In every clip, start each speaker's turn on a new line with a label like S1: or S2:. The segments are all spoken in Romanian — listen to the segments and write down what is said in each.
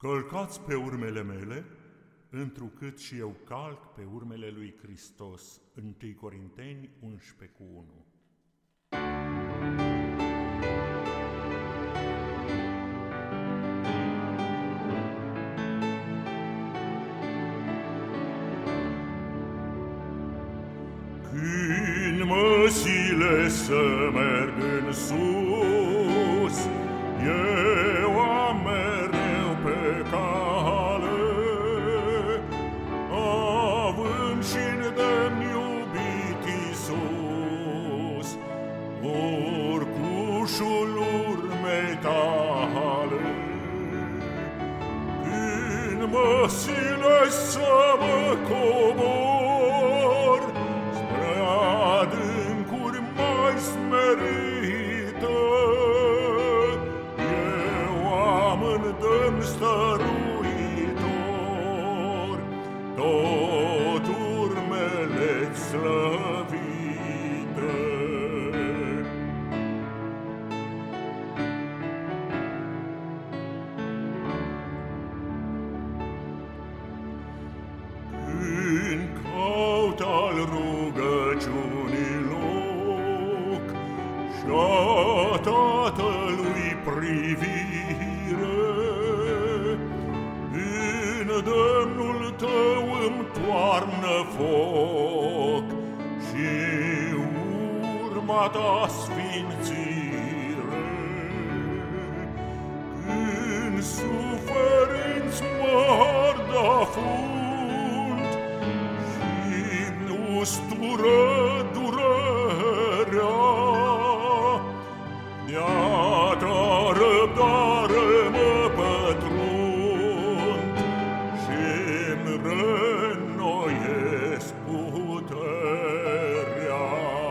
S1: Călcați pe urmele mele, întrucât și eu calc pe urmele lui Hristos. 1 Corinteni 11:1. Când mă sile să merg în sus, eu am mereu pe cale, având și-ndemn iubit Iisus, urcușul urmei tale. Când mă sile să mă cobor spre adâncuri mai smerite, eu am îndemn stăruitor, tot urmele-ți slăvite. Când caut al rugăciunii loc și-a Tatălui privire, îndemnul tău îmi toarnă foc și urma ta sfințire. Când suferinți mă ard afund și-mi ustură durerea, de-a ta răbdare mă pătrund și-mi reînnoiesc puterea.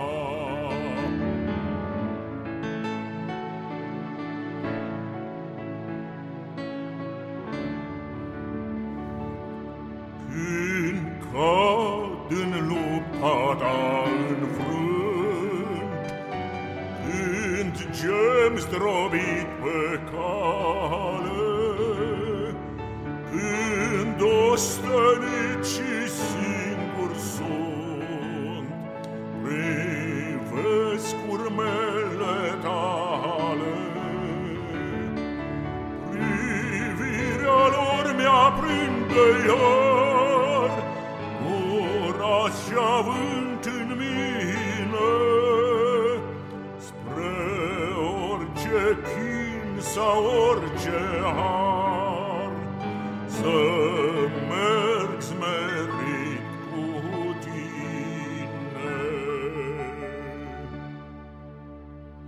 S1: Când cad în lupta ta înfrânt, când gem zdrobit pe cale, când ostenit și singur sunt, privesc urmele tale. Privirea lor mi-aprinde iar curaj și avânt